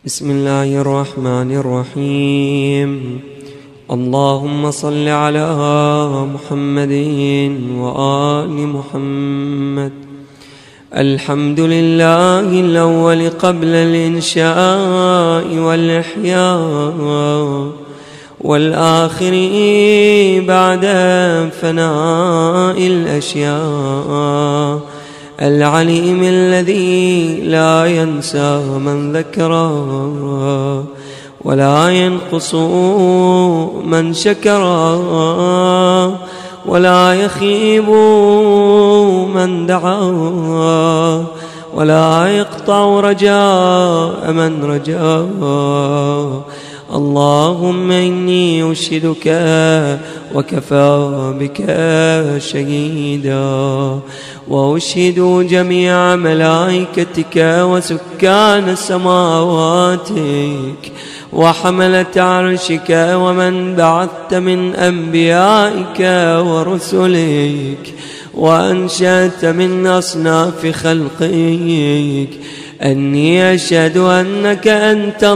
بسم الله الرحمن الرحيم. اللهم صل على محمد وآل محمد. الحمد لله الأول قبل الإنشاء والإحياء، والآخر بعد فناء الأشياء، العليم الذي لا ينسى من ذكره ولا ينقص من شكره ولا يخيب من دعاه ولا يقطع رجاء من رجاه. اللهم إني أشهدك وكفى بك شهيدا، وأشهد جميع ملائكتك وسكان سماواتك وحملة عرشك ومن بعثت من أنبيائك ورسلك وأنشأت من أصناف خلقك، أني أشهد أنك أنت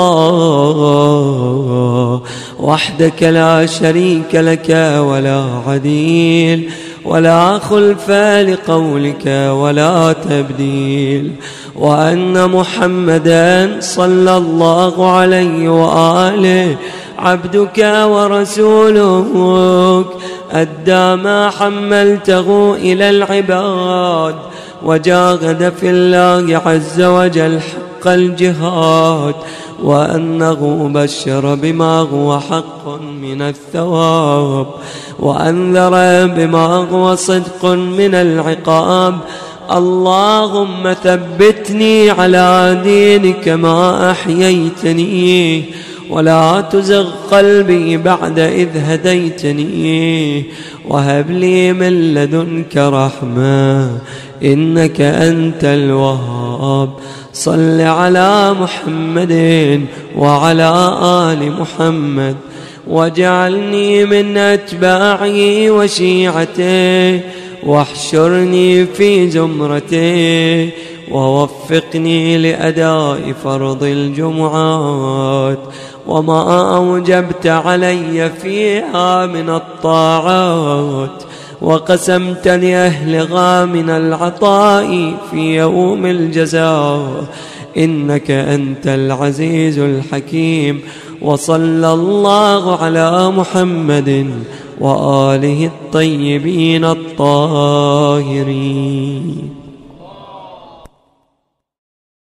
الله وحدك لا شريك لك ولا عديل ولا خلف لقولك ولا تبديل، وأن محمدا صلى الله عليه وآله عبدك ورسولك، أدى ما حملته إلى العباد وجاهد في الله عز وجل حق الجهاد، وأنه بشر بما هو حق من الثواب وأنذر بما هو صدق من العقاب. اللهم ثبتني على دينك ما أحييتني، ولا تزغ قلبي بعد إذ هديتني، وهب لي من لدنك رحمة إنك أنت الوهاب. صل على محمد وعلى آل محمد، واجعلني من أتباعه وشيعته، واحشرني في زمرته، ووفقني لأداء فرض الجمعات وما أوجبت علي فيها من الطاعات، وقسمت لأهلها من العطاء في يوم الجزاء، إنك أنت العزيز الحكيم. وصلى الله على محمد وآله الطيبين الطاهرين.